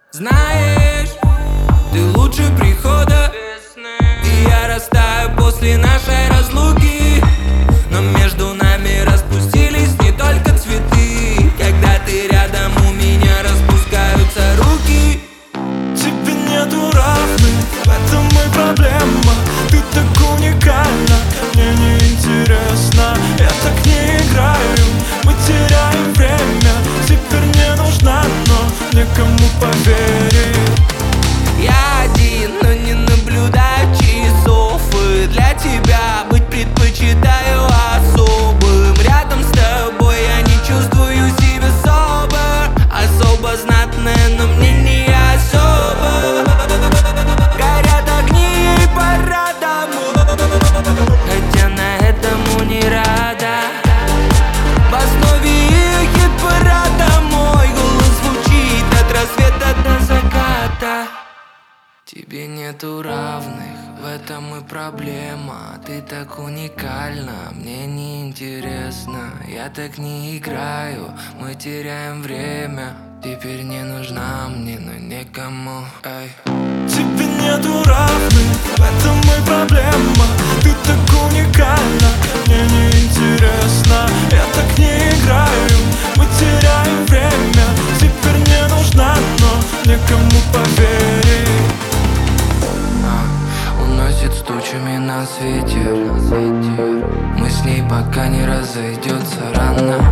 Знаешь, ты лучше прихода весны, и я растаю после нашей разлуки. Но между нами распустились не только цветы. Когда ты рядом, у меня распускаются руки. Тебе нету равных, в этом и проблема. Ты так уникальна, мне неинтересно. Я так не играю, мы теряем время. Теперь не нужна, но некому поверить. Я один, но не наблюдаю часов, и для тебя быть предпочитаю особым. Рядом с тобой я не чувствую себя особо знатная, но мне не особо. Горят огни, и пора домой, хотя на этому не рада. В основе их хит-парада мой голос звучит от рассвета до заката. Тебе нету равных, в этом и проблема. Ты так уникальна, мне не интересно. Я так не играю, мы теряем время. Теперь не нужна мне, но некому. Эй. Тебе нету равных, в этом и проблема. Ты так уникальна, мне неинтересно. Я так не играю, мы теряем время. Теперь не нужна, но некому поверить. Уносит с тучами нас ветер. Мы с ней пока не разойдется рано.